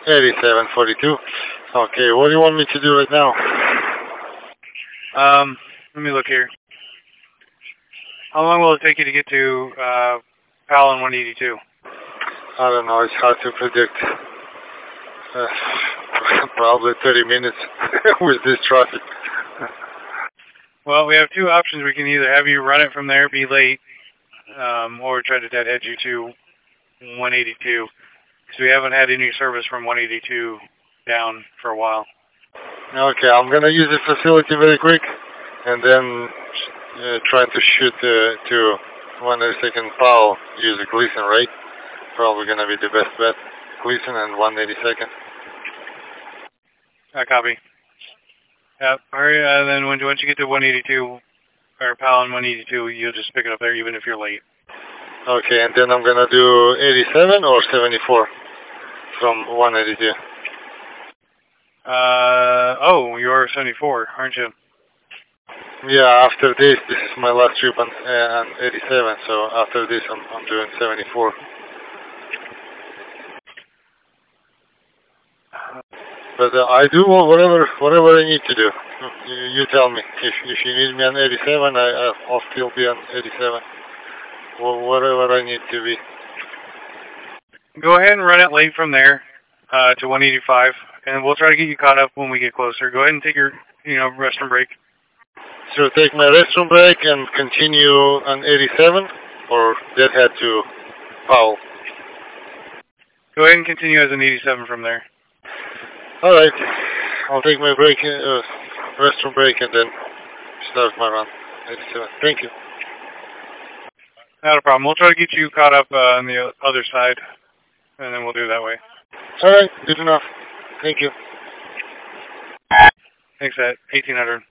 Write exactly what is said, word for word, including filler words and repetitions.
eighty-seven forty-two. Okay, what do you want me to do right now? Um, let me look here. How long will it take you to get to uh, Palin one eighty-two? I don't know, it's hard to predict. Uh, probably thirty minutes with this traffic. Well, we have two options. We can either have you run it from there, be late, um, or try to deadhead you to one eighty-two. Because we haven't had any service from one eighty-two down for a while. Okay, I'm going to use the facility very quick, and then uh, try to shoot uh, to one eighty-second Powell, use the Gleason, right? Probably going to be the best bet. Gleason and one eighty-second. I copy. Yep. Hurry, uh, then when, once you get to one eighty-two, or Palin one eighty-two, you'll just pick it up there even if you're late. Okay, and then I'm going to do eighty-seven or seventy-four from one eighty-two. Uh, oh, you're seventy-four, aren't you? Yeah, after this, this is my last trip on, uh, on eighty-seven, so after this I'm, I'm doing seventy-four. But uh, I do whatever whatever I need to do. You, you tell me. If, if you need me on eighty-seven, I, I'll still be on eighty-seven. Well, whatever I need to be. Go ahead and run it late from there uh, to one eighty-five, and we'll try to get you caught up when we get closer. Go ahead and take your, you know, restroom break. So take my restroom break and continue on eighty-seven, or deadhead to Powell? Go ahead and continue as an eighty-seven from there. All right. I'll take my break, uh, restroom break, and then start my run. eighty-seven. Thank you. Not a problem. We'll try to get you caught up uh, on the other side, and then we'll do it that way. All right. Good enough. Thank you. Thanks, Ed. eighteen hundred.